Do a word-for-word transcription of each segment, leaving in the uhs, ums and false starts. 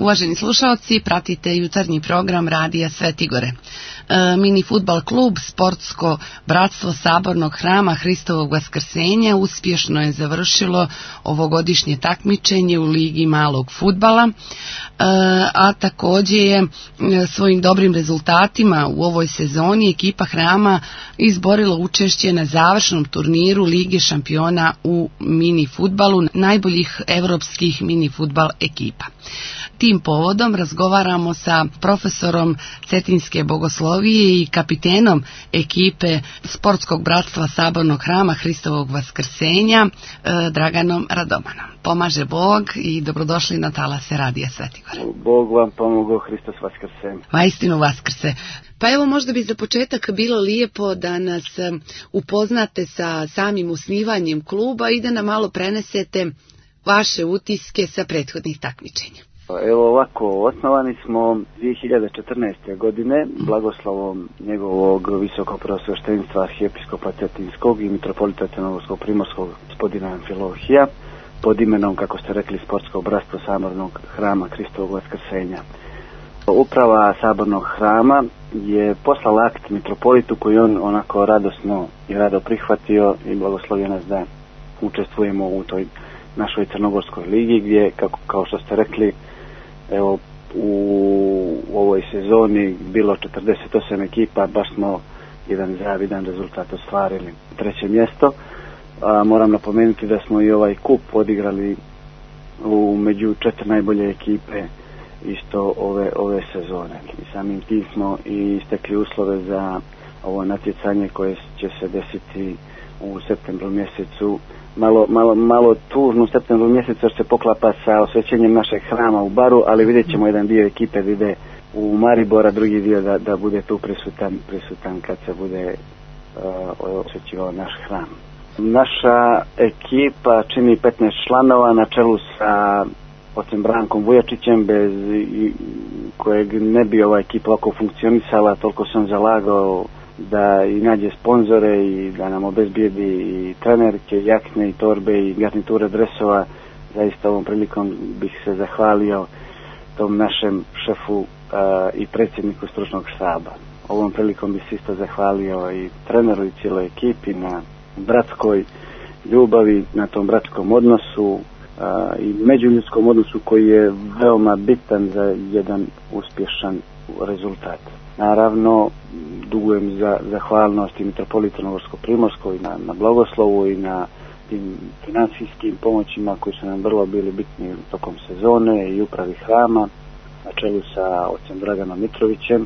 Uvaženi slušalci, pratite jutarnji program Radija Svetigore. E, mini fudbal klub Sportsko bratstvo Sabornog hrama Hristovog vaskrsenja uspješno je završilo ovogodišnje takmičenje u Ligi malog fudbala, e, a također je svojim dobrim rezultatima u ovoj sezoni ekipa hrama izborila učešće na završnom turniru Lige šampiona u mini fudbalu najboljih evropskih mini fudbal ekipa. Tim povodom razgovaramo sa profesorom Cetinske bogoslovije i kapitenom ekipe Sportskog bratstva Sabornog hrama Hristovog vaskrsenja Draganom Radomanom. Pomaže Bog i dobrodošli na talase Radija Svetigore. Bog vam pomogao, Hristos vaskrse. Vaistinu vaskrse. Pa evo, možda bi za početak bilo lijepo da nas upoznate sa samim osnivanjem kluba i da nam malo prenesete vaše utiske sa prethodnih takmičenja. Evo ovako, osnovani smo dvije hiljade četrnaeste. godine blagoslovom njegovog visokog preosveštenstva arhijepiskopa Cetinskog i mitropolita Crnogorskog primorskog gospodina Amfilohija pod imenom, kako ste rekli, Sportskog bratstva Sabornog hrama Hristovog vaskrsenja. Uprava Sabornog hrama je poslala akt mitropolitu koji on onako radosno i rado prihvatio i blagoslovio nas da učestvujemo u toj našoj Crnogorskoj ligi gdje, kako, kao što ste rekli, evo u, u ovoj sezoni bilo četrdeset osam ekipa, baš smo jedan zavidan rezultat ostvarili. Treće mjesto. A, moram napomenuti da smo i ovaj kup odigrali u među četiri najbolje ekipe isto ove, ove sezone. I samim tim smo i istekli uslove za ovo natjecanje koje će se desiti u septembru mjesecu. Malo, malo, malo tužno u septembru mjesecu jer se poklapa sa osvećenjem našeg hrama u Baru, ali vidjet ćemo jedan dio ekipe da ide u Maribor, a drugi dio da, da bude tu prisutan, prisutan kad se bude uh, osvećivao naš hram. Naša ekipa čini petnaest članova na čelu sa ocem Brankom Vujačićem, bez kojeg ne bi ova ekipa ovako funkcionisala, toliko sam zalagao da i nađe sponzore i da nam obezbijedi i trenerke, jakne i torbe i garniture dresova. Zaista ovom prilikom bih se zahvalio tom našem šefu uh, i predsjedniku stručnog štaba. Ovom prilikom bih se isto zahvalio i treneru i cijeloj ekipi na bratskoj ljubavi, na tom bratskom odnosu uh, i međuljudskom odnosu koji je veoma bitan za jedan uspješan rezultat. Naravno, dugujem za zahvalnost i mitropolitu Crnogorsko-primorskoj na, na blagoslovu i na tim financijskim pomoćima koji su nam vrlo bili bitni tokom sezone i upravi hrama na čelu sa ocem Draganom Mitrovićem. E,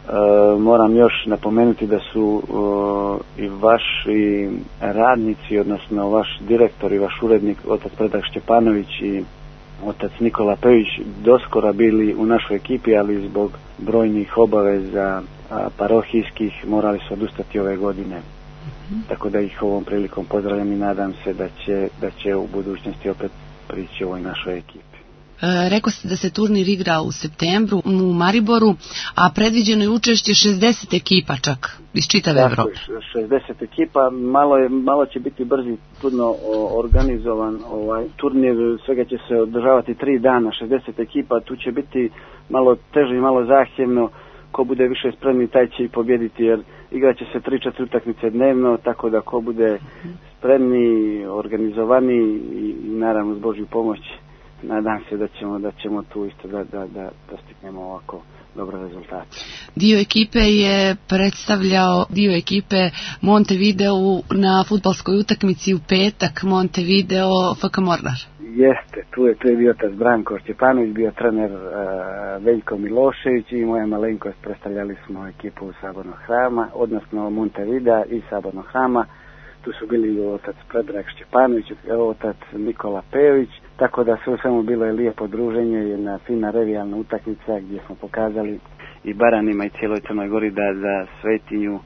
moram još napomenuti da su e, i vaši radnici, odnosno vaš direktor i vaš urednik, otac Predrag Šćepanović i otac Nikola Pević, doskora bili u našoj ekipi, ali zbog brojnih obaveza a, parohijskih morali su odustati ove godine. Mm-hmm. Tako da ih ovom prilikom pozdravljam i nadam se da će, da će u budućnosti opet prići ovoj našoj ekipi. E, rekao ste da se turnir igra u septembru u Mariboru, a predviđeno je učešće šezdeset ekipa čak iz čitave Evrope. šezdeset ekipa, malo, je, malo će biti brzi, trudno organizovan ovaj turnir, svega će se održavati tri dana, šezdeset ekipa, tu će biti malo teže i malo zahtjevno, ko bude više spremni taj će i pobjediti, jer igraće se tri četiri utakmice dnevno, tako da ko bude spremni, organizovani i, i naravno s Božju pomoć, nadam se da ćemo, da ćemo tu isto da, da, da postignemo ovako dobre rezultate. Dio ekipe je predstavljao dio ekipe Montevideo na fudbalskoj utakmici u petak, Montevideo F K Mornar. Jeste, tu je, tu je bio otac Branko Šćepanović, bio trener uh, Veljko Milošević i moja malenkost, predstavljali smo ekipu Sabornog hrama, odnosno Montevidea i Sabornog hrama. Tu su bili otac Predrag Šćepanović, otac Nikola Pejović, tako da sve u svemu bilo je lijepo druženje, jedna fina revijalna utakmica gdje smo pokazali i Baranima i cijeloj Crnoj Gori da za Svetinju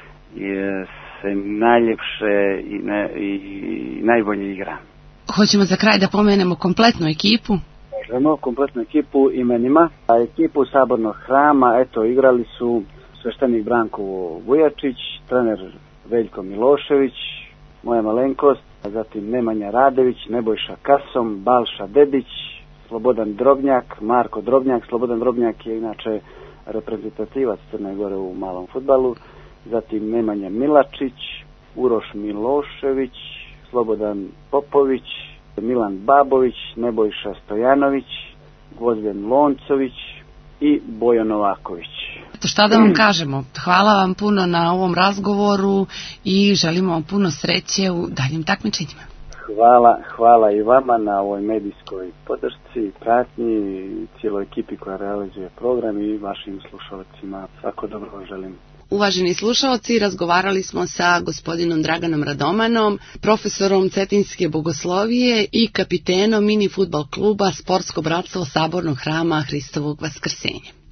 je se najljepše i, ne, i najbolje igra. Hoćemo za kraj da pomenemo kompletnu ekipu? Možemo, kompletnu ekipu imenima. A ekipu Sabornog hrama, eto, igrali su sveštenik Branko Vujačić, trener Veljko Milošević, moja malenkost, zatim Nemanja Radević, Nebojša Kasom, Balša Dedić, Slobodan Drobnjak, Marko Drobnjak. Slobodan Drobnjak je inače reprezentativac Crne Gore u malom fudbalu. Zatim Nemanja Milačić, Uroš Milošević, Slobodan Popović, Milan Babović, Nebojša Stojanović, Gvozden Loncović i Bojo Novaković. Šta da vam kažemo? Hvala vam puno na ovom razgovoru i želimo vam puno sreće u daljim takmičenjima. Hvala, hvala i vama na ovoj medijskoj podršci, pratnji i cijeloj ekipi koja realizuje program i vašim slušalcima. Svako dobro vam želim. Uvaženi slušalci, razgovarali smo sa gospodinom Draganom Radomanom, profesorom Cetinske bogoslovije i kapitenom mini fudbal kluba Sportsko bratstvo Sabornog hrama Hristovog Vaskrsenja.